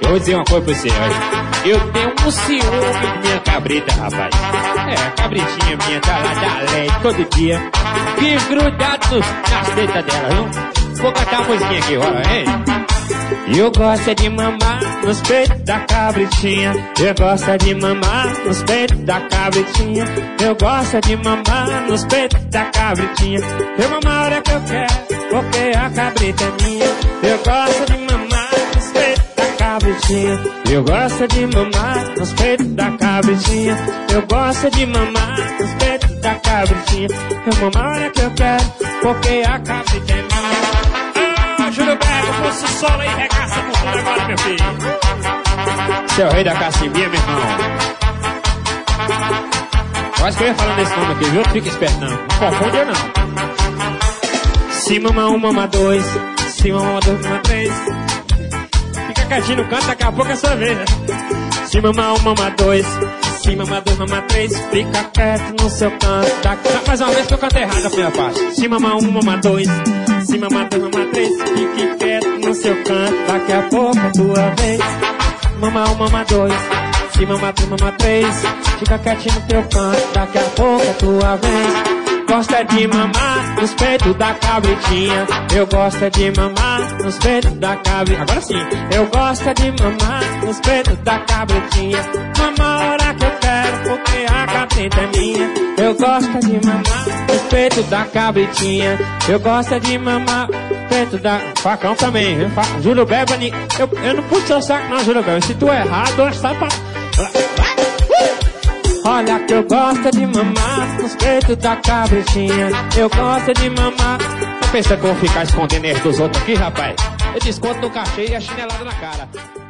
Eu vou dizer uma coisa pra você, olha. Eu tenho um ciúme de minha cabrita, rapaz. É, a cabritinha minha tá lá da leite todo dia. Vive grudado nas tetas dela, viu? Vou cantar uma musiquinha aqui, olha, hein? Eu gosto de mamar nos peitos da cabritinha. Eu gosto de mamar nos peitos da cabritinha. Eu gosto de mamar nos peitos da cabritinha. Eu mamo a hora que eu quero, porque a cabrita é minha. Eu gosto de mamar nos peitos da cabritinha. Eu gosto de mamar nos peitos da cabritinha. Eu gosto de mamar nos peitos da cabritinha. Eu mamo a hora que eu quero, porque a cabrita é minha. Júlio Berto, pulsa o solo aí, regaça com tudo agora, meu filho. Você é o rei da cacimbinha, meu irmão. Eu acho que eu ia falando esse nome aqui, viu? Fica esperto, não. Não confunde eu, não. Se mama um, mama dois. Se mama dois, mama três. Fica quietinho no canto, daqui a pouco é sua vez, né? Se mama um, mama dois. Se mama dois, mama três. Fica quieto no seu canto. Daqui... Mais uma vez que eu canto errado a primeira parte. Se mama um, mama dois. Se mama dois, mama três. Fique quieto no seu canto. Daqui a pouco é tua vez. Mama um, mama dois. Se mama dois, mama três. Fica quietinho no teu canto. Daqui a pouco é tua vez. Gosta de mamar nos peitos da cabritinha. Eu gosto de mamar nos peitos da cabritinha. Agora sim. Eu gosto de mamar nos peitos da cabritinha. Mama a hora que eu quero, porque a cabrita é minha. Eu gosto de mamar nos peitos da cabritinha. Eu gosto de mamar nos peitos da... Facão também, viu? Júlio Bebani. Eu não puxo seu saco não, Júlio Bebani. Se tu errado, eu saio pra... Olha que eu gosto de mamar nos peitos da cabritinha. Eu gosto de mamar. Não pensa que eu vou ficar escondendo erro dos outros aqui, rapaz? Eu desconto no cachê e a chinelada na cara.